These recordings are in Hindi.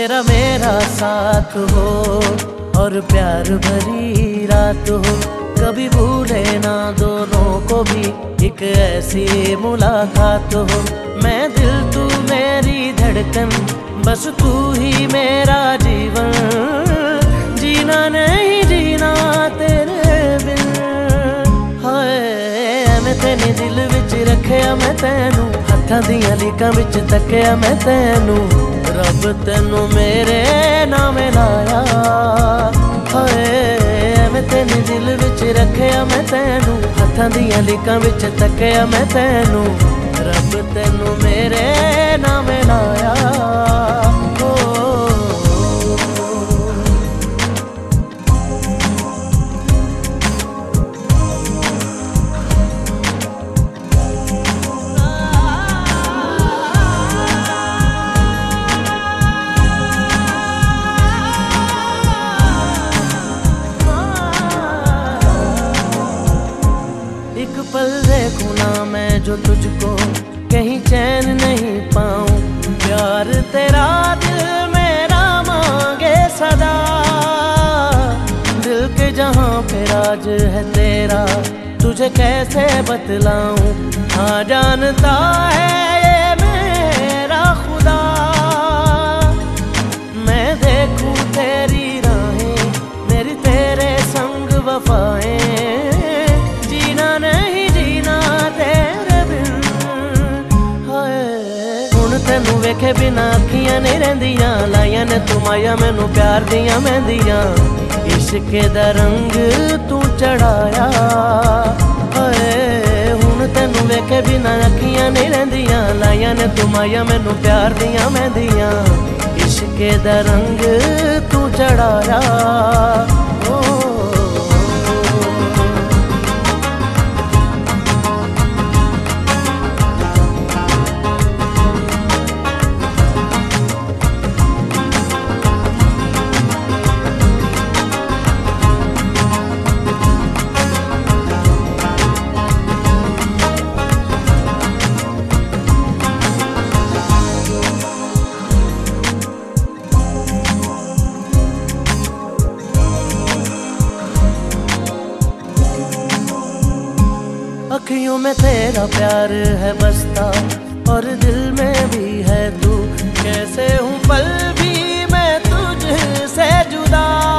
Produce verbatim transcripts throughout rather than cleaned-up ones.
तेरा मेरा साथ हो और प्यार भरी रात हो, कभी भूले ना दोनों को भी एक ऐसी मुलाकात हो। मैं दिल तू मेरी धड़कन, बस तू ही मेरा जीवन, जीना नहीं जीना तेरे बिन। हाय मैं तेने दिल विच रखिया मैं तैनू, हत्थां दियां लीकां विच तकिया मैं तैनू, रब तैनू मेरे नाम लाया। हाय मैं तेने दिल विच रखिया मैं तैनू, हत्थां दियां लीकां विच तकिया मैं तैनू, रब तैनू मेरे नाम लाया। एक पल देखूं ना मैं जो तुझको, कहीं चैन नहीं पाऊं, प्यार तेरा दिल मेरा मांगे सदा। दिल के जहां पे राज है तेरा, तुझे कैसे बतलाऊं, हाँ जानता है ये मेरा खुदा। मैं देखूं तेरी राहें, मेरी तेरे संग वफाएं, तैनू वेखे बिना अखियां नहीं रहिंदियां, लाइया ने तू माया मैनू प्यार दियां मेहंदियां, इश्क दा रंग तू चढ़ाया। हाय हुण तैनू वेखे बिना अखियां नहीं रहिंदियां, लाइया ने तू माया मैनू प्यार दियां मेहंदियां, इश्क दा रंग तू चढ़ाया। अखियों में तेरा प्यार है बसता और दिल में भी है तू, कैसे हूँ पल भी मैं तुझसे जुदा।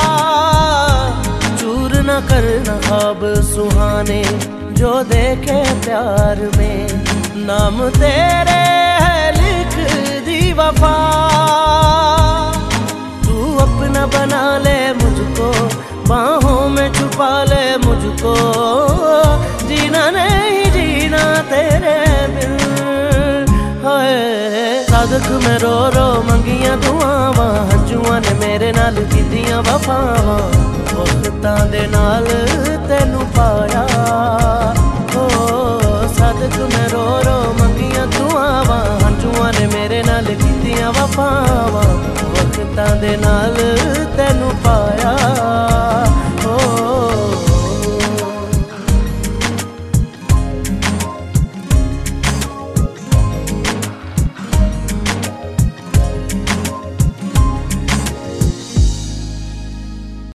चूर न करना ख्वाब सुहाने जो देखे प्यार में, नाम तेरे है लिख दी वफा। तू अपना बना ले मुझको, बाहों में छुपा ले मुझको, जीना नहीं जीना तेरे बिन। हाय सादक में रो रो मंगियां दुआवां, हंजुआं ने मेरे नाल कीतियां वफावां, वक्तां दे नाल तैनू पाया। हो सादक में रो रो मंगियां दुआवां, हंजुआं ने मेरे नाल कीतियां वफावां, वक्तां दे नाल